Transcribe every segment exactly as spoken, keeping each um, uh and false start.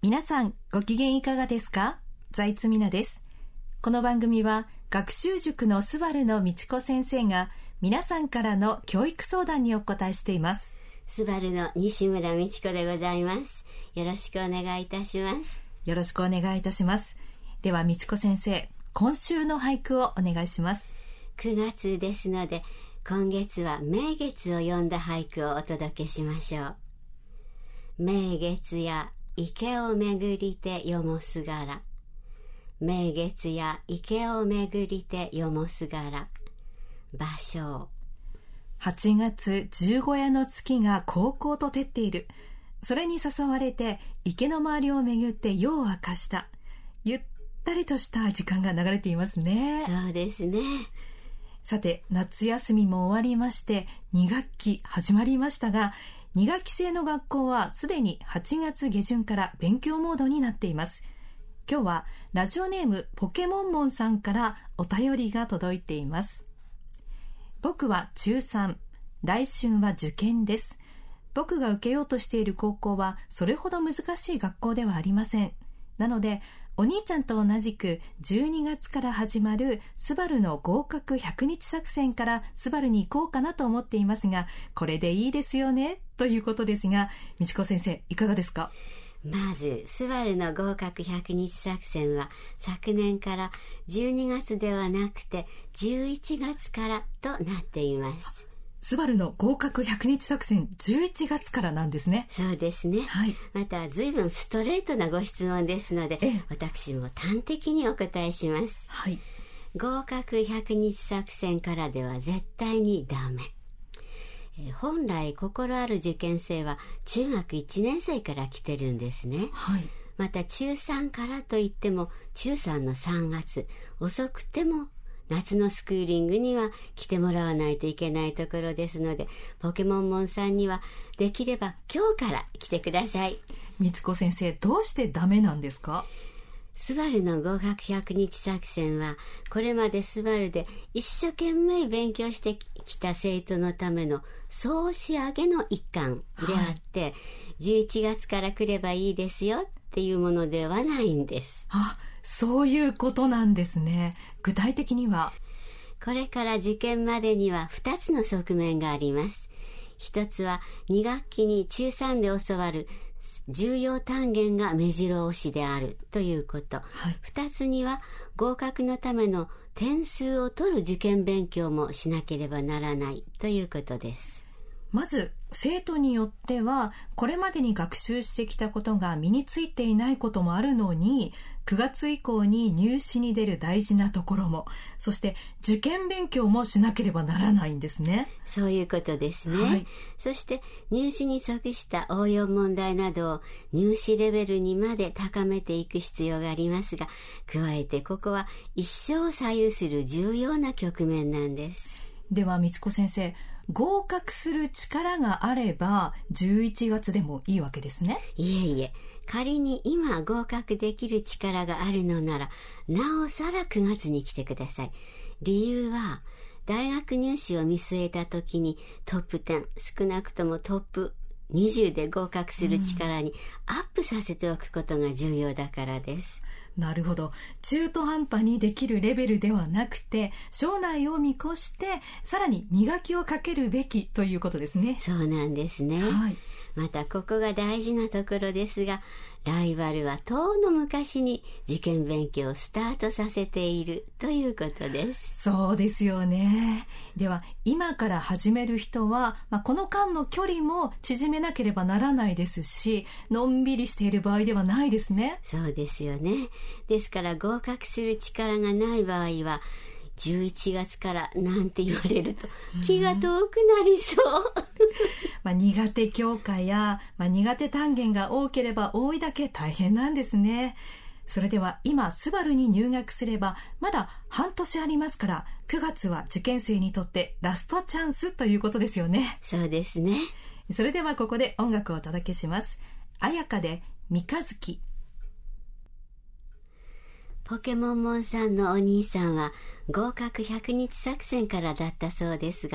皆さんご機嫌いかがですか？財津美奈です。この番組は学習塾のスバルの道子先生が皆さんからの教育相談にお答えしています。 スバルの西村道子でございます。よろしくお願いいたします。 よろしくお願いいたします。では道子先生、今週の俳句をお願いします。 くがつですので、今月は名月を詠んだ俳句をお届けしましょう。名月や池をめぐりてよもすがら、名月や池をめぐりてよもすがら、芭蕉。 はちがつ十五夜の月がこうこうと照っている。それに誘われて池の周りをめぐって夜を明かした。ゆったりとした時間が流れていますね。 そうですね。 さて、夏休みも終わりましてに学期始まりましたが、に学期制の学校はすでにはちがつ下旬から勉強モードになっています。今日はラジオネームポケモンモンさんからお便りが届いています。僕はちゅうさん、来春は受験です。僕が受けようとしている高校はそれほど難しい学校ではありません。なのでお兄ちゃんと同じくじゅうにがつから始まるスバルの合格ひゃくにち作戦からスバルに行こうかなと思っていますが、これでいいですよねということですが、道子先生いかがですか？ まずスバルの合格ひゃくにち作戦は昨年からじゅうにがつではなくてじゅういちがつからとなっています。 スバルの合格ひゃくにち作戦じゅういちがつからなんですね。 そうですね、 はい、 また随分ストレートなご質問ですので、私も端的にお答えします。 はい、 合格ひゃくにち作戦からでは絶対にダメ。え本来心ある受験生は中学いちねん生から来てるんですね。 はい、 また中さんからといっても中さんのさんがつ、遅くても夏のスクーリングには来てもらわないといけないところですので、ポケモンモンさんにはできれば今日から来てください。 道子先生、どうしてダメなんですか？ スバルの合格ひゃくにち作戦はこれまでスバルで一生懸命勉強してきた生徒のための総仕上げの一環であって、はい、じゅういちがつから来ればいいですよっていうものではないんです。 あ、そういうことなんですね。具体的には？ これから受験までにはふたつの側面があります。一つはに学期に中さんで教わる重要単元が目白押しであるということ、はい、二つには合格のための点数を取る受験勉強もしなければならないということです。 まず生徒によってはこれまでに学習してきたことが身についていないこともあるのに、くがつ以降に入試に出る大事なところも、そして受験勉強もしなければならないんですね。 そういうことですね、はい、そして入試に即した応用問題などを入試レベルにまで高めていく必要がありますが、加えてここは一生を左右する重要な局面なんです。 では道子先生、合格する力があればじゅういちがつでもいいわけですね？ いえいえ、仮に今合格できる力があるのならなおさらくがつに来てください。理由は大学入試を見据えた時にトップじゅう、少なくともトップにじゅうで合格する力にアップさせておくことが重要だからです。 なるほど。中途半端にできるレベルではなくて、将来を見越してさらに磨きをかけるべきということですね。 そうなんですね、はい、またここが大事なところですが、ライバルは遠の昔に受験勉強をスタートさせているということです。 そうですよね。では今から始める人は、まあ、この間の距離も縮めなければならないですし、のんびりしている場合ではないですね。 そうですよね。ですから合格する力がない場合はじゅういちがつからなんて言われると気が遠くなりそうまあ苦手教科や、まあ、苦手単元が多ければ多いだけ大変なんですね。それでは今スバルに入学すればまだ半年ありますから、くがつは受験生にとってラストチャンスということですよね。 そうですね。 それではここで音楽をお届けします。彩香で三日月。 ポケモンモンさんのお兄さんは合格ひゃくにち作戦からだったそうですが、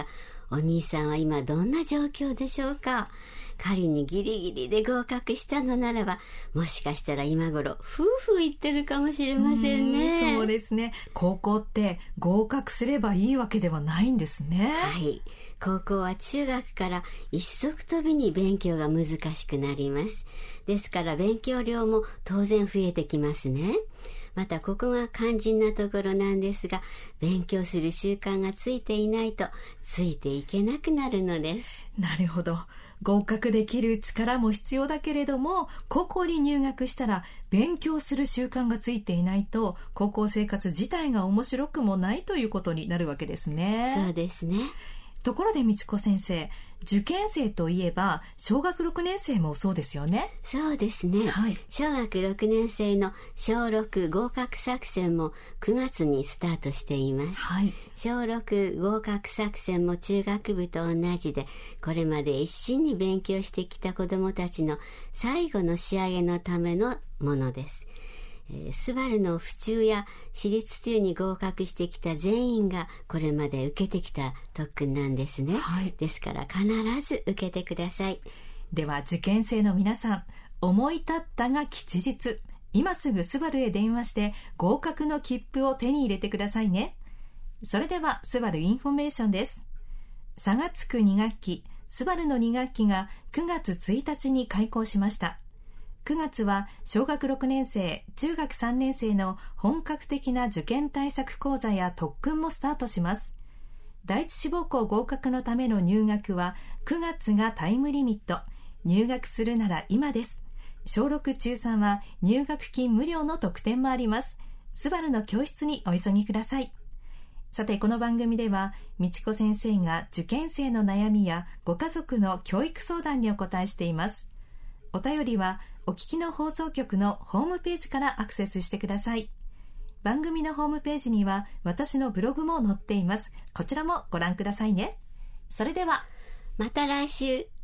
お兄さんは今どんな状況でしょうか。仮にギリギリで合格したのならば、もしかしたら今頃夫婦言ってるかもしれませんね。 そうですね。高校って合格すればいいわけではないんですね。 はい。高校は中学から一足飛びに勉強が難しくなります。ですから勉強量も当然増えてきますね。またここが肝心なところなんですが、勉強する習慣がついていないとついていけなくなるのです。 なるほど。合格できる力も必要だけれども、高校に入学したら勉強する習慣がついていないと、高校生活自体が面白くもないということになるわけですね。 そうですね。 ところで美智子先生、受験生といえば小学ろくねん生もそうですよね。 そうですね、はい、小学ろくねん生の小ろく合格作戦もくがつにスタートしています、はい、小ろく合格作戦も中学部と同じで、これまで一心に勉強してきた子どもたちの最後の仕上げのためのものです。えー、スバルの府中や私立中に合格してきた全員がこれまで受けてきた特訓なんですね、はい、ですから必ず受けてください。 では受験生の皆さん、思い立ったが吉日、今すぐスバルへ電話して合格の切符を手に入れてくださいね。それではスバルインフォメーションです。差がつくに学期、スバルのに学期がくがつついたちに開校しました。くがつは小学ろくねん生、中学さんねん生の本格的な受験対策講座や特訓もスタートします。第一志望校合格のための入学はくがつがタイムリミット。入学するなら今です。小ろく中さんは入学金無料の特典もあります。スバルの教室にお急ぎください。さて、この番組では美智子先生が受験生の悩みやご家族の教育相談にお答えしています。お便りはお聞きの放送局のホームページからアクセスしてください。番組のホームページには私のブログも載っています。こちらもご覧くださいね。それではまた来週。